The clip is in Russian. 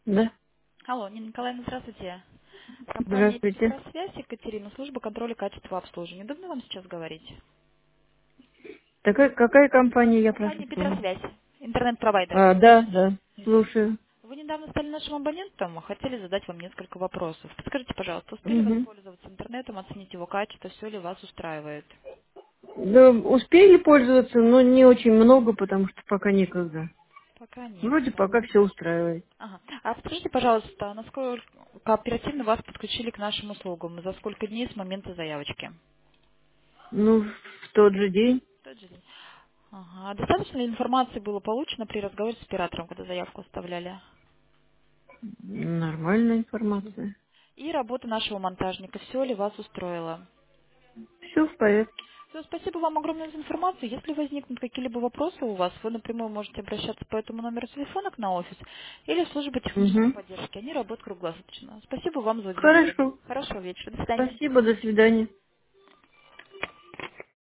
Да. Алло, Нина Николаевна, здравствуйте. Компания Здравствуйте. «Петросвязь», Екатерина, служба контроля качества обслуживания. Удобно вам сейчас говорить? Какая компания, я прошу Компания вспомнить? «Петросвязь», интернет-провайдер. Да. Слушаю. Вы недавно стали нашим абонентом, хотели задать вам несколько вопросов. Подскажите, пожалуйста, успели Угу. воспользоваться интернетом, оценить его качество, все ли вас устраивает? Да, успели пользоваться, но не очень много, потому что пока некогда. Пока Вроде некогда. пока все устраивает. Ага. А подскажите, пожалуйста, насколько оперативно вас подключили к нашим услугам? За сколько дней с момента заявочки? Ну, в тот же день. Тот же день. Ага. А достаточно ли информации было получено при разговоре с оператором, когда заявку оставляли? Нормальная информация. И работа нашего монтажника. Все ли вас устроило? Все в порядке. Всё, спасибо вам огромное за информацию. Если возникнут какие-либо вопросы у вас, вы напрямую можете обращаться по этому номеру телефона к на офис или в службу технической Угу. поддержки. Они работают круглосуточно. Спасибо вам за внимание. Хорошо. Хорошего вечера. До свидания. Спасибо, до свидания.